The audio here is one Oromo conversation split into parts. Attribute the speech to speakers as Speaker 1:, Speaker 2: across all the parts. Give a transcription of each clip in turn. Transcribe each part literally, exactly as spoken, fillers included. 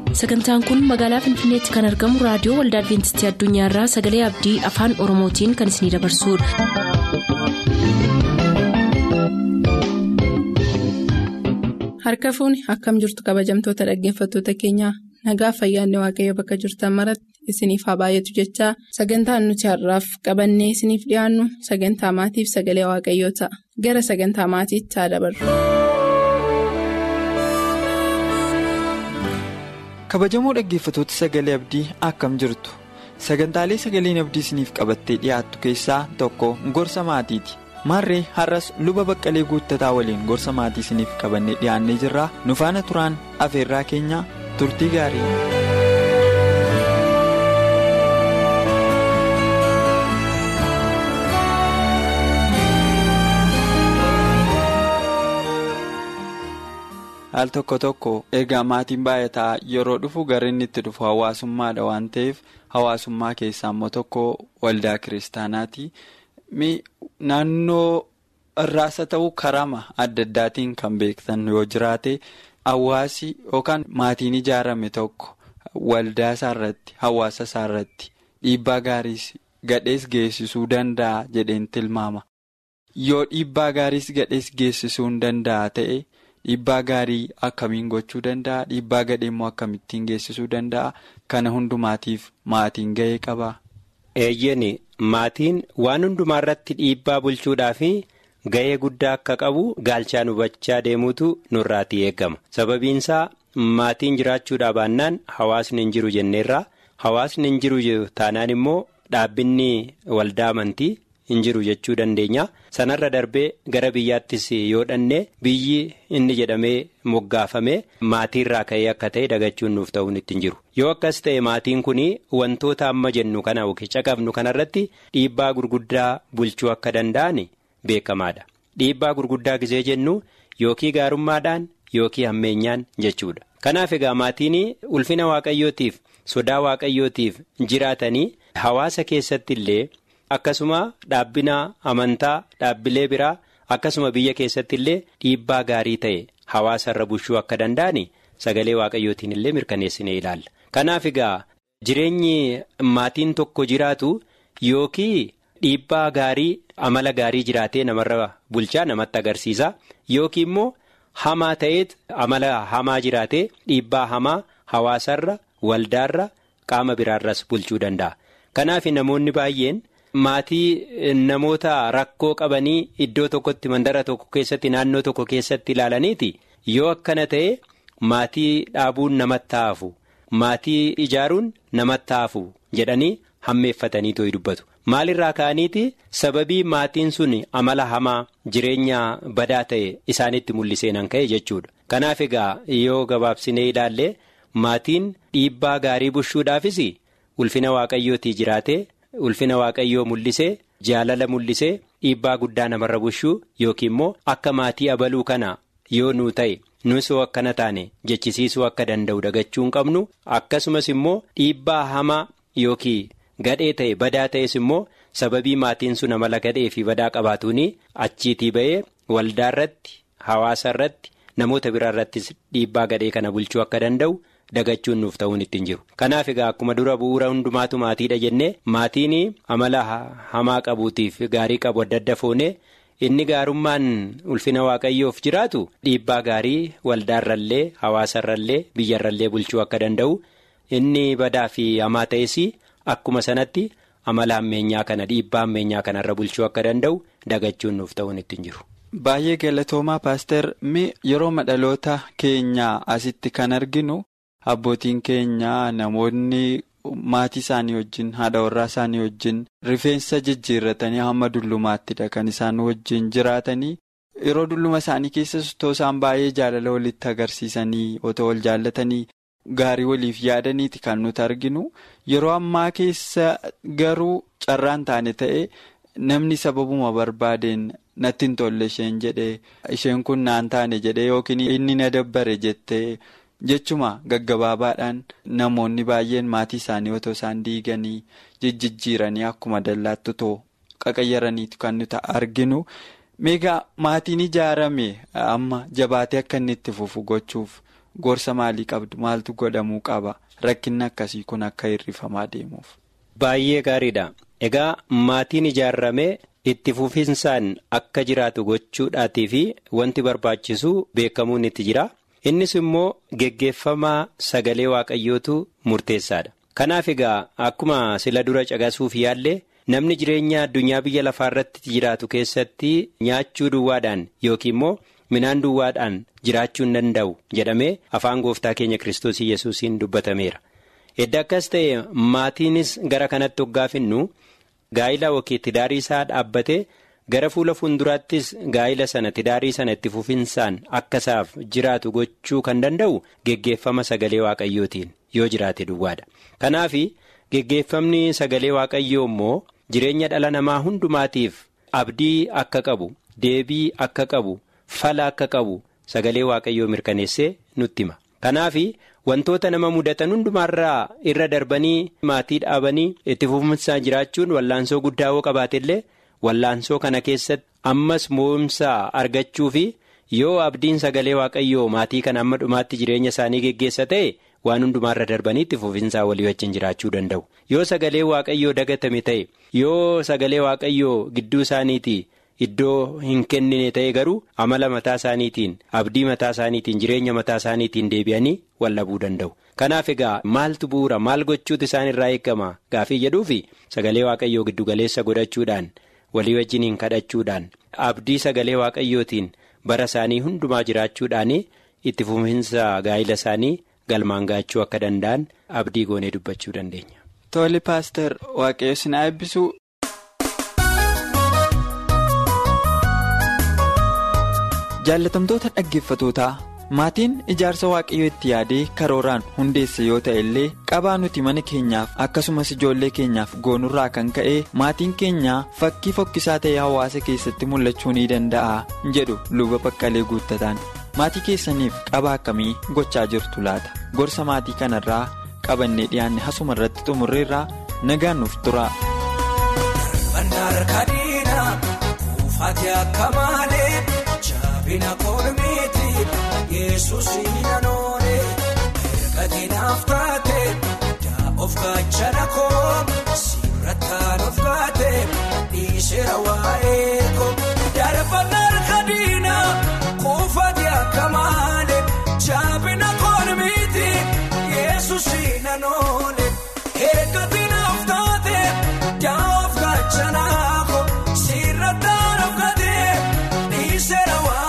Speaker 1: Sagantaan kun magaalaa Finfinneetti kan argamu raadiyoo Waldaa Adwiintistii Addunyaarraa Sagalee Abdii Afaan Oromootiin kan isinidabarsudha.
Speaker 2: Harka fuuni akkam jirtu kabajamtoota dhaggeeffattoota keenyaa nagaa fayyaanne waaqayyo bakka jirtan maratti isiniif haa baay'atu jechaa sagantaan nuti har'aaf qabannee isiniif dhiyaannu sagantaa maatiif sagalee waaqayyoo ta'a gara sagantaa maatiitti haa dabarru.
Speaker 3: Kabajamoo dhaggeeffattoota sagalee abdii akkam jirtu sagantaalee sagaleen abdii isiniif qabattee dhiyaattu keessaa tokko gorsa maatiiti. Maarree har'as luba baqqalee guuttataa waliin gorsa maatii isiniif qabannee dhiyaannee jirra. Nu faana turaan afeerraa keenya turtii gaarii. Al tokko tokko egaa maatiin baay'ataa yeroo dhufu gara inni itti dhufu hawaasummaadha waan ta'eef hawaasummaa keessaa immoo tokko waldaa kiristaanaati. Naannoo irraasa ta'uu karama adda addaatiin kan beektan yoo jiraate hawaasi yookaan maatiin ijaarame tokko waldaa isaarratti hawaasa isaarratti dhiibbaa gaariis gadhees geessisuu danda'a jedheen tilmaama. Yoo dhiibbaa gaariis gadhees geessisuu hin danda'a ta'e dhiibbaa gaarii akkamiin gochuu danda'a dhiibbaa gadhee immoo akkamittiin geessisuu danda'a kana hundumaatiif maatiin gahee qaba.
Speaker 4: Eeyyeni maatiin waan hundumaa irratti dhiibbaa bulchuudhaa fi gahee guddaa akka qabu gaalchaan hubachaa deemuutu nurraatii eegama. Sababiinsaa maatiin jiraachuudhaa baannaan hawaasni hin jiru jenneerraa hawaasni hin jiru taanaan immoo dhaabbinni waldaa amantii hin jiru jechuu dandeenya. Sanarra darbee gara biyyaattis yoo dhanne biyyi inni jedhamee moggaafame maatiirraa ka'ee akka ta'e dagachuun nuuf ta'uun ittiin jiru. Yoo akkas ta'e maatiin kun wantoota amma jennu kana caqabnu kanarratti dhiibbaa gurguddaa bulchuu akka danda'an beekamaadha. Dhiibbaa gurguddaa gisee jennu yookii gaarummaadhaan yookii hammeenyaan jechuudha. Kanaaf egaa maatiin ulfina waaqayyootiif sodaa waaqayyootiif jiraatanii hawaasa keessatti illee akkasuma dhaabbina amantaa dhaabbilee biraa akkasuma biyya keessatti illee dhiibbaa gaarii ta'e hawaasa irra bulchuu akka danda'an sagalee waaqayyootiin illee mirkaneessinee ilaalla. Kanaaf egaa jireenyi maatiin tokko jiraatu yookii dhiibbaa gaarii amala gaarii jiraatee namarra bulchaa namatti agarsiisa yookiin immoo hamaa ta'eet amala hamaa jiraatee dhiibbaa hamaa hawaasarra waldaarra qaama biraarras bulchuu danda'a. Kanaaf namoonni baay'een maatii namoota rakkoo qabanii iddoo tokkotti mandara tokko keessatti naannoo tokko keessatti ilaalaniiti yoo akkana ta'e maatii dhaabuun namatti hafu maatii ijaaruun namatti hafu jedhanii hammeeffatanii too'i dubbatu. Maalirraa ka'aniiti sababii maatiin sun amala hamaa jireenya badaa ta'e isaanitti mul'isee nan ka'e jechuudha. Kanaaf egaa yoo gabaabsinee ilaalle maatiin dhiibbaa gaarii bulchuudhaafis ulfina waaqayyootii jiraate. Ulfina waaqayyoo mul'isee jaalala mul'isee dhiibbaa guddaa namarra bulchuu yookiin immoo akka maatii abaluu kana yoo nuu ta'e nusoo akkana taane jechisiisuu akka danda'u dagachuu hin qabnu akkasumas immoo dhiibbaa hamaa yookiin gadhee ta'e badaa ta'es immoo sababii maatiin sun amala gadhee fi badaa qabaatuuni achiitii ba'ee waldaarratti hawaasarratti namoota biraarrattis dhiibbaa gadhee kana bulchuu akka danda'u. Dagachuun nuuf ta'uun ittiin jiru. Kanaaf egaa akkuma dura bu'uura hundumaatu maatiidha jennee maatiin amala hamaa qabuutiif gaarii qabu adda adda foonee inni gaarummaan ulfina waaqayyoof jiraatu dhiibbaa gaarii waldaarrallee hawaasarrallee biyyarrallee bulchuu akka danda'u inni badaa fi hamaa ta'es akkuma sanatti amala hammeenyaa kana dhiibbaa hammeenyaa kanarra bulchuu akka danda'u dagachuun nuuf ta'uun ittiin jiru.
Speaker 3: Baay'ee galatoomaa paaster mee yeroo madhaloota keenyaa asitti kan arginu. Abbootiin keenya namoonni maatii isaanii wajjin haadha warraa isaanii wajjin rifeensa jijjiirratanii hamma dullumaattidha kan isaan wajjin jiraatanii yeroo dulluma isaanii keessas otoo isaan baay'ee jaalala walitti agarsiisanii otoo wal jaallatanii gaarii waliif yaadaniiti kan nuti arginu yeroo ammaa keessa garuu carraan taane ta'e namni sababuma barbaadeen natti hin tolle isheen jedhee isheen kun naan taane jedhee yookiin inni na dabbare jettee. Jechuma gaggabaabaadhaan namoonni baay'een maatii isaanii otoo isaan diiganii jijjiiranii akkuma dallaatti otoo qaqayyaraniitu kan nuti arginu. Meegaa maatiin ijaarame amma jabaatee akka inni itti fufu gochuuf gorsa maalii qabdu? Maaltu godhamuu qaba rakkinni akkasii kun akka hir'ifamaa deemuuf?
Speaker 4: Baay'ee gaariidha. Egaa maatiin ijaarramee itti fufinsaan akka jiraatu gochuudhaatii fi wanti barbaachisu beekamuun itti jira. Innis immoo geggeeffamaa sagalee waaqayyootu murteessaadha. Kanaaf egaa akkuma sila dura caqasuuf yaallee namni jireenya addunyaa biyya lafaa irratti jiraatu keessatti nyaachuu duwwaadhaan yookiin immoo midhaan duwwaadhaan jiraachuu hin danda'u jedhamee afaan gooftaa keenya Kiristoos Yesuusiin dubbatameera. Edda akkas ta'e maatiinis gara kanatti hoggaafinnu gaa'ila yookiin tidaarii isaa dhaabbatee gara fuula fuulduraattis gaa'ila sana tidaarii sana itti fufinsaan akka isaaf jiraatu gochuu kan danda'u geggeeffama sagalee waaqayyootiin yoo jiraate duwwaadha. Kanaaf geggeeffamni sagalee waaqayyoo immoo jireenya dhala namaa hundumaatiif abdii akka qabu, deebii akka qabu, fala akka qabu sagalee waaqayyoo mirkaneessee nutti hima. Kanaaf wantoota nama mudatan hundumaarraa irra darbanii maatii dhaabanii itti fufinsaan jiraachuun wallaansoo guddaa yoo qabaatellee wallaansoo kana keessatti ammas mo'umsaa argachuu fi yoo abdiin sagalee waaqayyoo maatii kana amma dhumaatti jireenya isaanii geggeessa ta'e waan hundumaarra darbanii itti fufinsaa walii wajjin jiraachuu danda'u. Yoo sagalee waaqayyoo dagatame ta'e, yoo sagalee waaqayyoo gidduu isaaniitii iddoo hin kennine ta'e garuu amala mataa isaaniitiin, abdii mataa isaaniitiin, jireenya mataa isaaniitiin deebi'anii wallabuu danda'u. Kanaaf egaa maaltu bu'uura, maal gochuutu isaan irraa eegama gaafii jedhuufi sagalee waaqayyoo giddu galeessa godhachuudhaan, walii wajjiniin kadhachuudhaan, abdii sagalee waaqayyootiin bara isaanii hundumaa jiraachuudhaan itti fufinsa gaa'ila isaanii galmaan gaachuu akka danda'an abdii goonee dubbachuu dandeenya.
Speaker 3: Tole Paaster, waaqayyo isin haa eebbisu. Jaallatamtoota dhaggeeffatootaa, maatiin ijaarsa waaqayyoo itti yaadee karooraan hundeesse yoo ta'e illee qabaa nuti mana keenyaaf akkasumas ijoollee keenyaaf goonurraa kan ka'e maatiin keenya fakkii fokkisaa ta'e hawaasa keessatti mul'achuu ni danda'a jedhu luba Baqqalee Guuttataan. Maatii keessaniif qabaa akkamii gochaa jirtu laata? Gorsa maatii kanarraa qabannee dhiyaanne hasuma irratti xumurreerraa nagaan nuuf tura. Bina kolmeeti Yesuusiin anoone erga naaf taate daa of gaachana koo sirrataan of gaate dhiisera waa'ee koo darbannaa harkadiina kuufate akka malee jaabina kolmeeti Yesuusiin anoone erga naaf taate daa of gaachana koo sirrataan of gaate dhiisera waa'ee.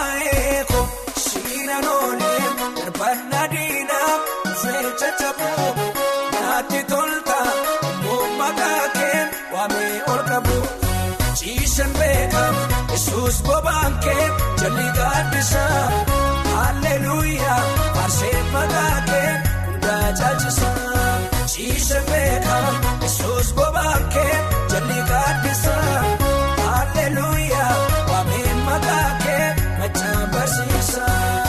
Speaker 3: Naatti tolta mummakaa kee waamee ol qabu ciisan beekamu Yesuus bobaan kee jalli gaaddisa Haalleluuyaa faarsee maqaa kee hundaa caalchisa ciisan beekamu Yesuus bobaan kee jalli gaaddisa Haalleluuyaa waamee maqaa kee machaan barsiisa.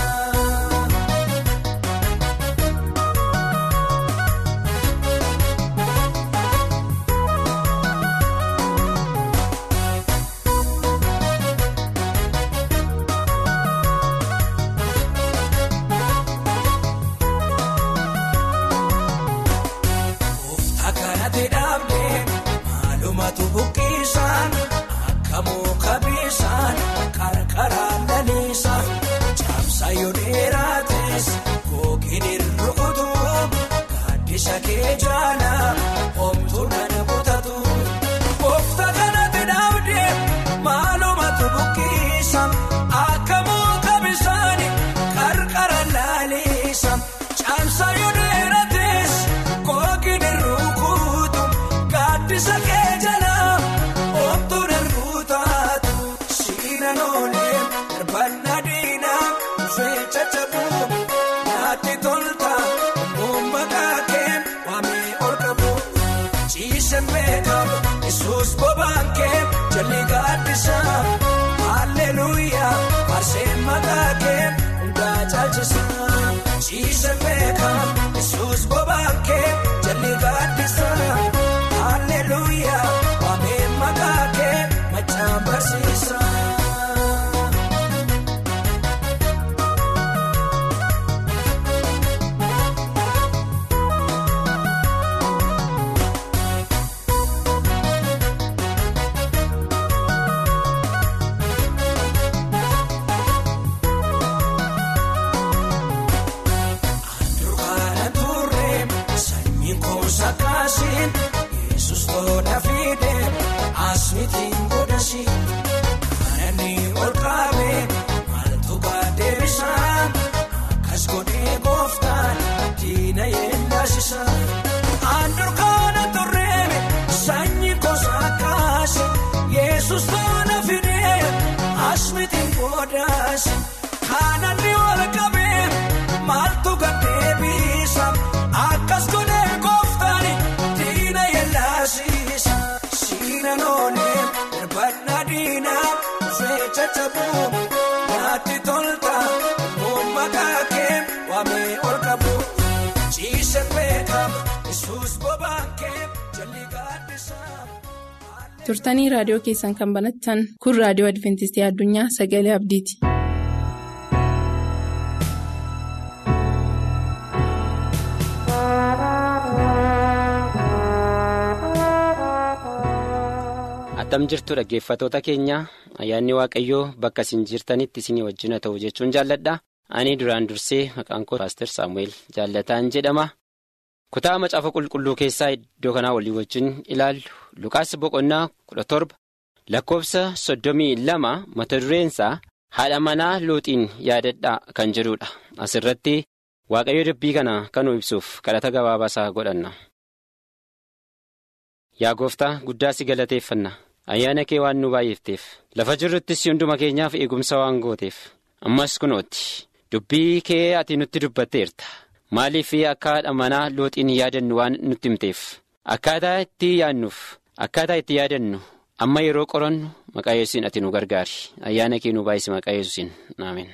Speaker 3: Haalleluuyaa faarsee maqaa kee hundaa caalchisa ciisa beekamu Yesuus bobaan kee jalli gaaddisa Haalleluuyaa waamee maqaa kee machaan barsiisa.
Speaker 5: gosa kaasiin Yesus tola fidee asmitiin godhasi kanani ol qabee maaltu baadheebisaa akkas godhee gooftaan diina yeellasisaa andurkaana turreebe sanyi gosa kaasi Yesus tola fidee asmitiin godhasi kanani ol qabee maaltu baadheebisa akkas godhee gooftaan diina yeellasisa siina noonee darbadna diina fecha chabuun naatti tolta booma kaakee waamee ol qabu ciise beekama Yesuus bobaakee jalli gaaddisaa.
Speaker 2: Turtanii raadiyoo keessan kan banattan kun raadiyoo Adventistii Addunyaa Sagalee Abdiiti.
Speaker 4: Attam jirtu dhaggeeffatoota keenya ayyaanni waaqayyoo bakka isin jirtanitti isinii wajjin ta'u jechuun jaalladha. Ani duraan dursee maqaan koo Paaster Saamu'eel Jaallataan jedhama. Kutaa macaafa qulqulluu keessaa iddoo kanaa walii wajjin ilaallu Luqaas boqonnaa kudha torba lakkoofsa soddomii lama mata dureensaa haadha manaa Looxiin yaadadhaa kan jedhudha. Asirratti waaqayyo dubbii kana kan nu ibsuuf kadhata gabaabaasaa godhanna. Yaa gooftaa guddaa si galateeffanna. Ayyaana kee waan nu baay'ifteef lafa jirruttis hunduma keenyaaf eegumsa waan gooteef ammas kunooti dubbii kee ati nutti dubbatteerta maaliif akka haadha manaa Looxiin yaadannu waan nutti himteef akkaataa itti yaadnuuf akkaataa itti yaadannu amma yeroo qorannu maqaa Yesuusiin ati nu gargaari ayyaana kee nu baay'isi maqaa Yesuusiin aamen.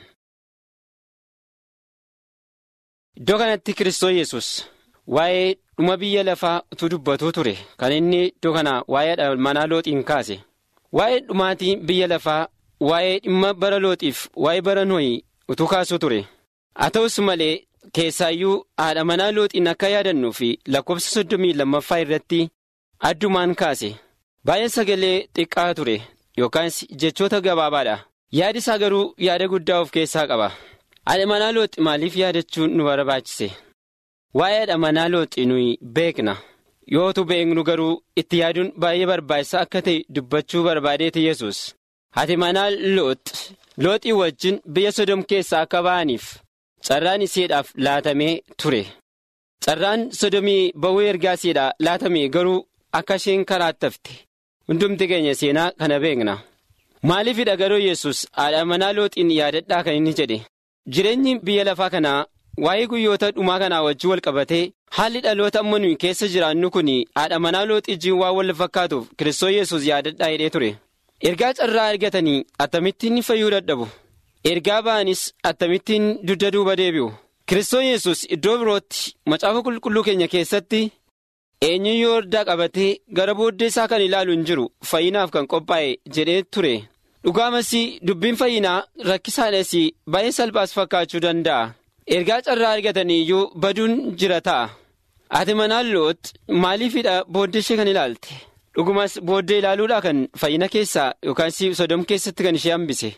Speaker 4: Iddoo kanatti Kiristoos Yesuus waa'ee dhuma biyya lafaa utuu dubbatuu ture kan inni iddoo kana waa'ee haadha manaa Looxiin kaase waa'ee dhumaatii biyya lafaa waa'ee dhimma bara Looxiif waa'ee bara Nohii utuu kaasuu ture haa ta'us malee keessaayyuu haadha manaa Looxiin akka yaadannuu fi lakkoofsa soddomii lammaffaa irratti addumaan kaase baay'ee sagalee xiqqaa ture yookaan jechoota gabaabaadha yaadi isaa garuu yaada guddaa of keessaa qaba. Haadha manaa Looxi maaliif yaadachuun nu barbaachise? Waa'ee haadha manaa Looxi nuyi beekna yootu beeknu garuu itti yaaduun baay'ee barbaachisaa akka ta'e dubbachuu barbaadeeti Yesuus. Haati manaa Looxi Looxii wajjin biyya Sodom keessaa akka ba'aniif carraan isheedhaaf laatamee ture. Carraan Sodomii ba'uu ergaa isheedhaa laatame garuu akka isheen karaatti hafte hundumti keenya seenaa kana beekna. Maaliifidha garuu Yesuus haadha manaa Looxiin yaadadhaa kan inni jedhe? Jireenyi biyya lafaa kanaa waa'ee guyyoota dhumaa kanaa wajjin wal qabatee haalli dhaloota amma nuyi keessa jiraannu kun haadha manaa Looxii waan wal fakkaatuuf Kiristoos Yesuus yaadadhaa jedhee ture. Ergaa carraa argatanii akkamittiin fayyuu dadhabu? Ergaa ba'anis akkamittiin dugda duuba deebi'u? Kiristoos Yesuus iddoo birootti macaafa qulqulluu keenya keessatti eenyu yoo hordaa qabatee gara booddee isaa kan ilaalu hin jiru fayyinaaf kan qophaa'e jedhee ture. Dhugaamas dubbiin fayyinaa rakkisaadhas baay'ee salphaas fakkaachuu danda'a. Ergaa carraa argatanii iyyuu baduun jira ta'a. Haati manaa Looxi maaliifidha booddee ishee kan ilaalte? Dhugumas booddee ilaaluudhaa kan fayyina keessaa yookaan Sodom keessatti kan ishee hambise.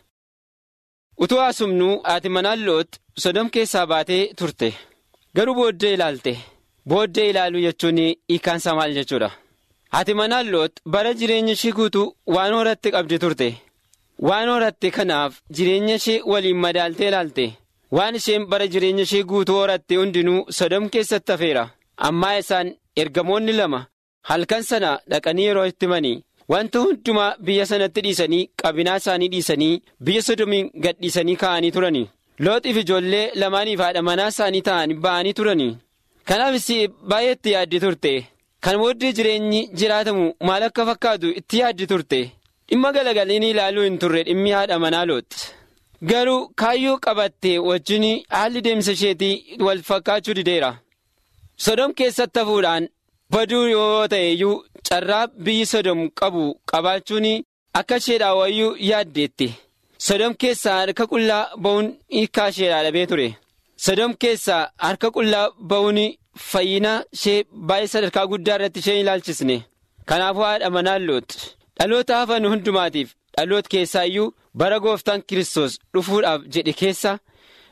Speaker 4: Utuu haasumnuu haati manaa Looxi Sodom keessaa baatee turte. Garuu booddee ilaalte. Booddee ilaaluu jechuun hiikkaansaa maal jechuudha? Haati manaa Looxi bara jireenya ishee guutuu waan horatti qabdi turte. Waan horatte kanaaf jireenya ishee waliin madaaltee ilaalte waan isheen bara jireenya ishee guutuu horatte hundinuu Sodom keessatti hafeera. Ammaa isaan ergamoonni lama halkan sana dhaqanii yeroo itti himanii wanta hundumaa biyya sanatti dhiisanii qabinaa isaanii dhiisanii biyya Sodomiin gad dhiisanii ka'anii turani. Looxiif ijoollee lamaaniif haadha manaa isaanii ta'anii ba'anii turani. Kanaafis baay'ee itti yaaddi turte. Kan booddee jireenyi jiraatamu maal akka fakkaatu itti yaaddi turte. Dhimma galagaliin ilaaluu hin turre dhimmi haadha manaa Looxi. Garuu kaayyoo qabatte wajjin haalli deemsa isheetii wal fakkaachuu dideera. Sodom keessatti hafuudhaan baduu yoo ta'e iyyuu carraa biyyi Sodom qabu qabaachuun akka isheedhaa wayyuu yaaddeetti. Sodom keessaa harka qullaa ba'uun hiikkaa isheedhaa dhabee ture. Sodom keessaa harka qullaa ba'uun fayyina ishee baay'ee sadarkaa guddaa irratti ishee ilaalchisne. Kanaafuu haadha manaa Looxi. Dhaloota hafan hundumaatiif dhaloota keessaa iyyuu bara gooftaan Kiristoos dhufuudhaaf jedhe keessa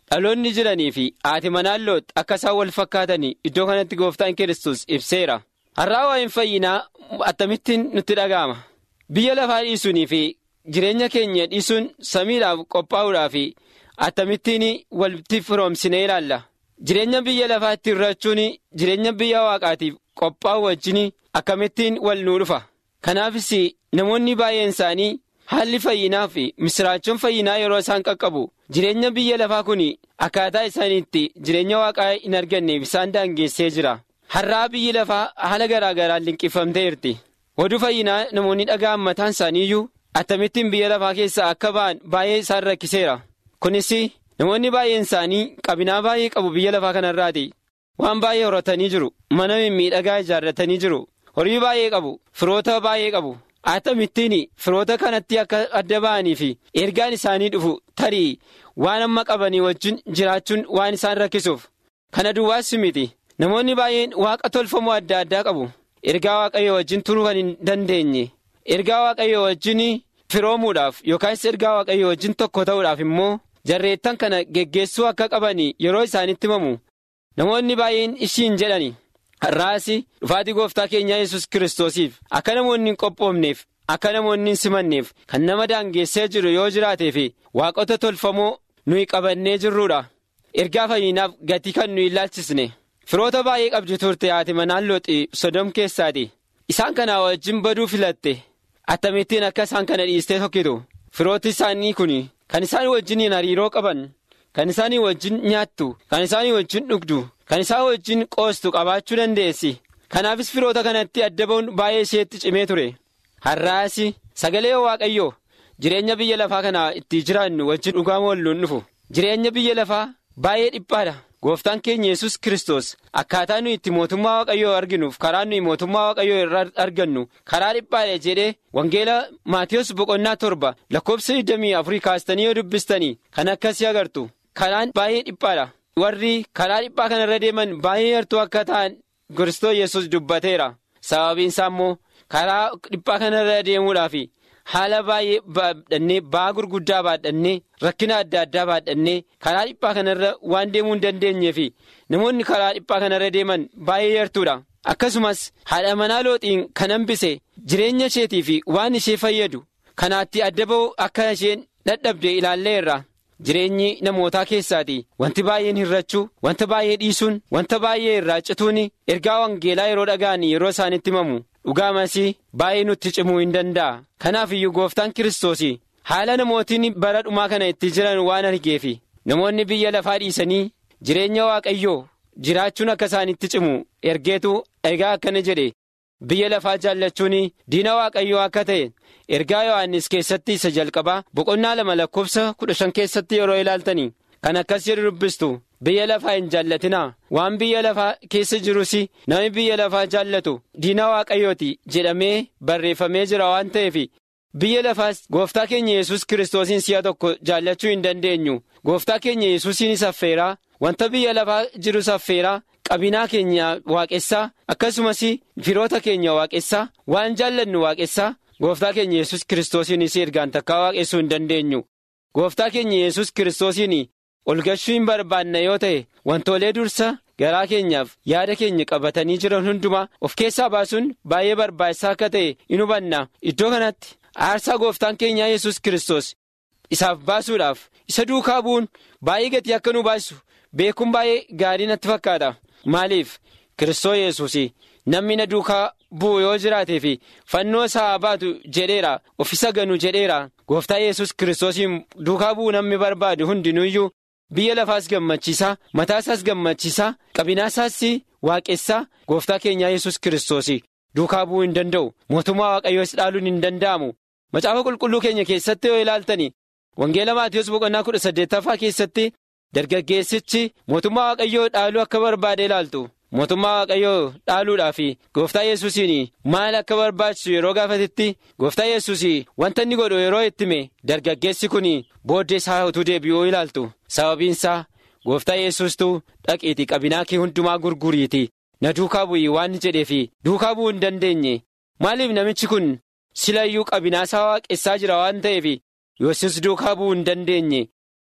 Speaker 6: dhaloonni jiranii fi haati manaan Loot akka isaan wal fakkaatanii iddoo kanatti gooftaan Kiristoos ibseera. Har'aa waa'een fayyinaa akkamittiin nutti dhaga'ama? Biyya lafaa dhiisuunii fi jireenya keenya dhiisuun samiidhaaf qophaa'uudhaa fi akkamittiin walitti firoomsinee ilaalla? Jireenya biyya lafaa itti hir'achuun jireenya biyya waaqaatiif qophaa'u wajjin akkamittiin wal nuu dhufa? Kanaafis namoonni baay'een isaanii haalli fayyinaa fi misiraachoon fayyinaa yeroo isaan qaqqabu jireenya biyya lafaa kun akkaataa isaaniitti jireenya waaqaa hin arganneef isaan daangeessee jira. Har'aa biyyi lafaa haala garaa garaan linqifamteerti. Oduu fayyinaa namoonni dhaga'an mataan isaaniiyyuu akkamittiin biyya lafaa keessaa akka ba'an baay'ee isaan rakkiseera. Kunis namoonni baay'een isaanii qabinaa baay'ee qabu biyya lafaa kanarraati. Waan baay'ee horatanii jiru. Mana mimmiidhagaa ijaarratanii jiru. Horii baay'ee qabu. Firoota baay'ee qabu. Akkamittiin firoota kanatti akka adda ba'anii fi ergaan isaanii dhufu tarii waan amma qabanii wajjin jiraachuun waan isaan rakkisuuf. Kana duwwaas miti. Namoonni baay'een waaqa tolfamoo adda addaa qabu. Ergaa waaqayyoo wajjin turuu kan hin dandeenye. Ergaa waaqayyoo wajjin firoomuudhaaf yookaas ergaa waaqayyoo wajjin tokko ta'uudhaaf immoo jarreettan kana geggeessuu akka qabanii yeroo isaanitti himamu. Namoonni baay'een ishiin jedhani. Har'aas dhufaatii gooftaa keenyaa Yesuus Kiristoosiif akka namoonni hin qophoofneef akka namoonni hin simanneef kan nama daangeessee jiru yoo jiraatee fi waaqota tolfamoo nuyi qabannee jirruudha. Ergaa fayyinaaf gatii kan nuyi ilaalchisne. Firoota baay'ee qabdi turte haati manaan Looxi Sodom keessaati. Isaan kanaa wajjin baduu filatte. Akkamittiin akka isaan kana dhiistee tokkitu. Firooti isaanii kun kan isaan wajjin hariiroo qaban, kan isaanii wajjin nyaattu, kan isaanii wajjin dhugdu, kan isaan wajjin qoostu qabaachuu dandeessi. Kanaafis firoota kanatti adda ba'uun baay'ee isheetti cimee ture. Har'aas sagalee waaqayyoo jireenya biyya lafaa kanaa itti jiraannu wajjin dhugaa walluun dhufu. Jireenya biyya lafaa baay'ee dhiphaadha. Gooftaan keenya Yesuus Kiristoos akkaataa nuyi itti mootummaa waaqayyoo arginuuf karaa nuyi mootummaa waaqayyoo irraa argannu karaa dhiphaadha jedhee wangeela Maatiyos boqonnaa torba lakkoofsa digdamii afurii kaastanii yoo dubbistanii kan akkasii agartu. Karaan baay'ee dhiphaadha. Warri karaa dhiphaa kanarra deeman baay'ee yartuu akka ta'an Kiristoos Yesuus dubbateera. Sababiin isaa immoo karaa dhiphaa kanarra deemuudhaaf haala baay'ee baadhannee ba'aa gurguddaa baadhannee rakkina adda addaa baadhannee karaa dhiphaa kanarra waan deemuu hin dandeenyeef namoonni karaa dhiphaa kanarra deeman baay'ee yartuudha. Akkasumas haadha manaa Looxiin kan hambise jireenya isheetii fi waan ishee fayyadu kanaatti adda ba'uu akka isheen dadhabde ilaalleerra. Jireenyi namootaa keessaati wanti baay'een hir'achuu, wanta baay'ee dhiisuun, wanta baay'ee irraa cituun ergaa wangeelaa yeroo dhaga'an yeroo isaanitti himamu. Dhugaamas baay'ee nutti cimuu hin danda'a. Kanaaf iyyuu gooftaan Kiristoos haala namootiin bara dhumaa kana itti jiran waan argeef namoonni biyya lafaa dhiisanii jireenya waaqayyoo jiraachuun akka isaanitti cimu ergeetu ergaa akkana jedhe. Biyya lafaa jaallachuun diina waaqayyoo akka ta'e ergaa Yohaannis keessatti isa jalqabaa boqonnaa lama lakkoofsa kudha shan keessatti yeroo ilaaltanii kan akkas jedhu dubbistu. Biyya lafaa hin jaallatinaa waan biyya lafaa keessa jirus namni biyya lafaa jaallatu diina waaqayyooti jedhamee barreeffamee jira waan ta'eef biyya lafaas gooftaa keenya Yesuus Kiristoosiin si'a tokko jaallachuu hin dandeenyu. Gooftaa keenya Yesuusiin saffeeraa wanta biyya lafaa jiru saffeeraa qabinaa keenya waaqessaa akkasumas firoota keenya waaqessaa waan jaallannu waaqessaa gooftaa keenya Yesuus Kiristoosiinis ergaan takkaa waaqessuu hin dandeenyu. Gooftaa keenya Yesuus Kiristoosiin ol gashuu hin barbaanna yoo ta'e wantoolee dursa garaa keenyaaf yaada keenya qabatanii jiran hundumaa of keessaa baasuun baay'ee barbaachisaa akka ta'e in hubanna. Iddoo kanatti aarsaa gooftaan keenyaa Yesuus Kiristoos isaaf baasuudhaaf isa duukaa bu'uun baay'ee gatii akka nu baasu beekuun baay'ee gaarii natti fakkaata. Maaliif Kiristoos Yesuus namni na duukaa bu'u yoo jiraatee fi fannoo isaa baatu jedheera ofisa ganu jedheera. Gooftaa Yesuus Kiristoosiin duukaa bu'u namni barbaadu hundinuyyuu biyya lafaas gammachiisaa mataasaas gammachiisaa qabinaasaas waaqessaa gooftaa keenyaa Yesuus Kiristoos duukaa bu'uu hin danda'u. Mootummaa waaqayyoos dhaaluun hin danda'amu. Macaafa qulqulluu keenya keessatti yoo ilaaltani wangeela Maatiyos boqonnaa kudha saddeettaffaa keessatti dargaggeessichi mootummaa waaqayyoo dhaaluu akka barbaade ilaaltu. Mootummaa waaqayyoo dhaaluudhaaf gooftaa Yesuusiin maal akka barbaachisu yeroo gaafatetti gooftaa Yesuus wanta inni godhu yeroo itti hime dargaggeessi kun booddee isaa utuu deebi'uu ilaaltu. Sababiin isaa gooftaa Yesuustuu dhaqiitii qabinaa kee hundumaa gurguriitii na duukaa bu'ii waan jedheef duukaa bu'uu hin dandeenye. Maaliif namichi kun silayyuu qabinaa isaa waaqessaa jira waan ta'eef Yesuus duukaa bu'uu hin dandeenye.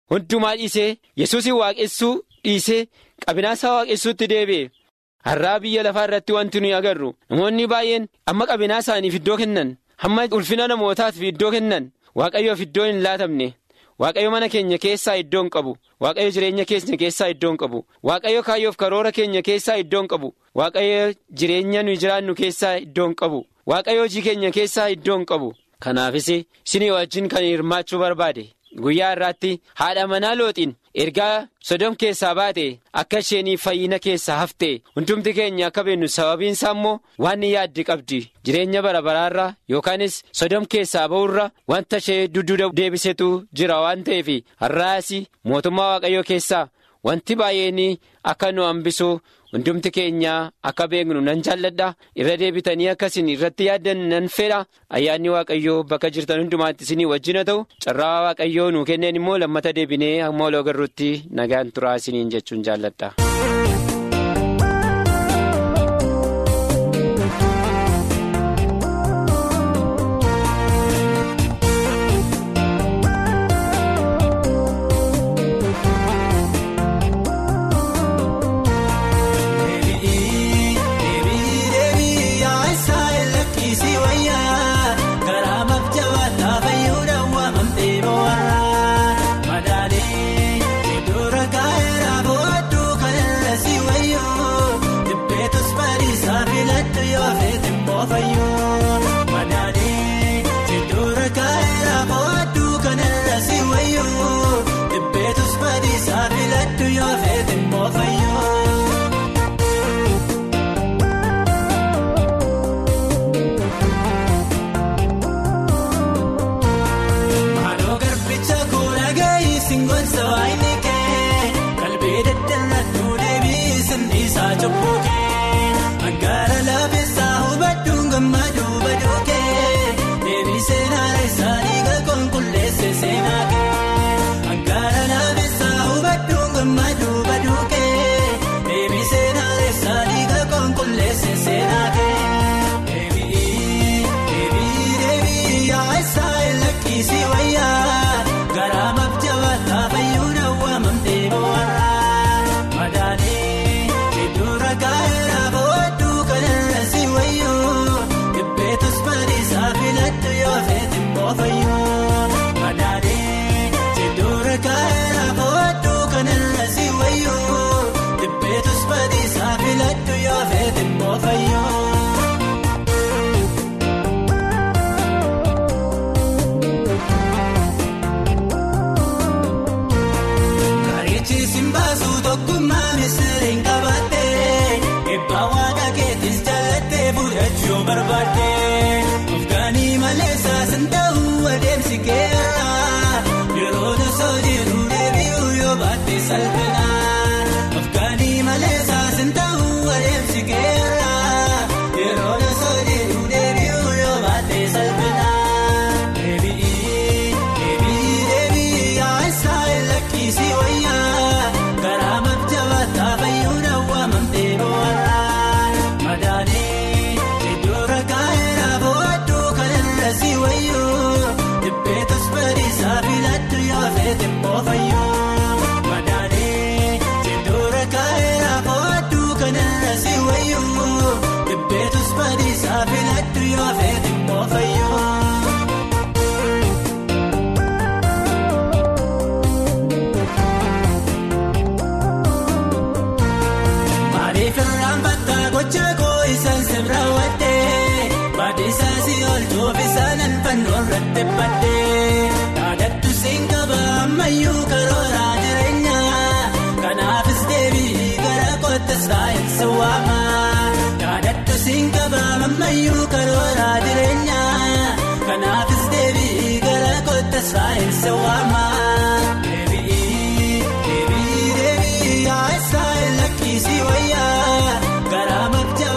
Speaker 6: hundumaa dhiisee yesuusin waaqessuu dhiisee qabinaasaa waaqessuutti deebi'e. Har'aa biyya lafaa irratti wanti nuyi agarru namoonni baay'een amma qabinaa isaaniif iddoo kennan, hamma ulfina namootaatiif iddoo kennan, waaqayyoof iddoo hin laatamne. Waaqayyo mana keenya keessaa iddoo hin qabu. Waaqayyo jireenya keenya keessaa iddoo hin qabu. Waaqayyo kaayyoof karoora keenya keessaa iddoo hin qabu. Waaqayyo jireenya nuyi jiraannu keessaa iddoo hin qabu. Waaqayyo hojii keenya keessaa iddoo hin qabu. Kanaafis isinii wajjin kan hirmaachuu barbaade guyyaa irraatti haadha manaa Looxiin ergaa Sodom keessaa baate akka isheen fayyina keessaa hafte hundumti keenya akka beennu sababiin isaa immoo waan ni yaaddi qabdi. Jireenya bara baraarra yookaanis Sodom keessaa ba'urra wanta ishee dudduuba deebisetu jira waan ta'eef har'aas mootummaa waaqayyoo keessaa wanti baay'een akka nu hambisu hundumti keenya akka beeknu nan jaalladha. Irra deebitanii akkasiin irratti yaaddan nan fedha. Ayyaanni waaqayyoo bakka jirtan hundumaatti isinii wajjin haa ta'u. Carraa waaqayyoo nuu kenneen immoo lammata deebinee hamma ol agarruutti nagaan turaa isiniin jechuun jaalladha.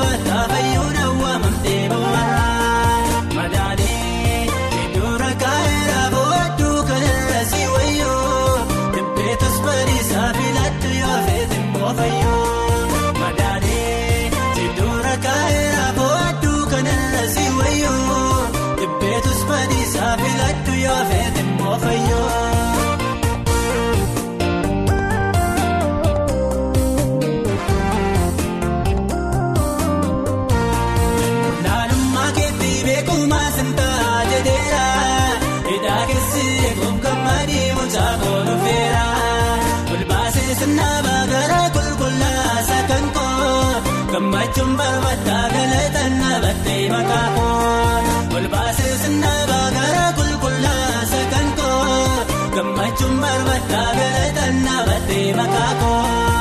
Speaker 5: Gaara gammachuun barbaadaa galataan naabattee maqaa koo ol baasee sinnaabaa gara qulqullaasa kan koo gammachuun barbaadaa galataan naabattee maqaa koo.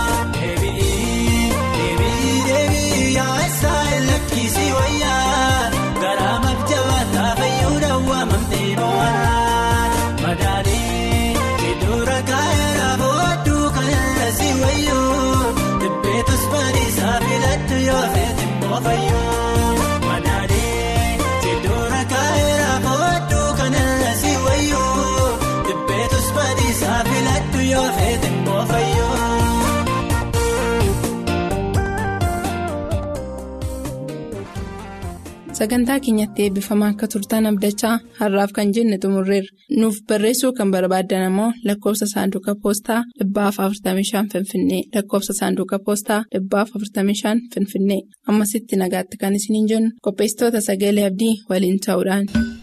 Speaker 5: Madaadee jechuudha kaayera booddu kanarra si wayyoo dibbeetus badiisaa filadhu yoo feete moofayyoo.
Speaker 2: Sagantaa keenyatti eebbifamaa akka turtan abdachaa har'aaf kan jenne xumurreerra. Nuuf barreessuu kan barbaaddan ammoo lakkoofsa saanduqa poostaa dhibbaaf afurtamii shan Finfinnee lakkoofsa saanduqa poostaa dhibbaaf afurtamii shan Finfinnee ammasitti nagaatti kan isiniin jennu qopheessitoota sagalee abdii waliin ta'uudhaan.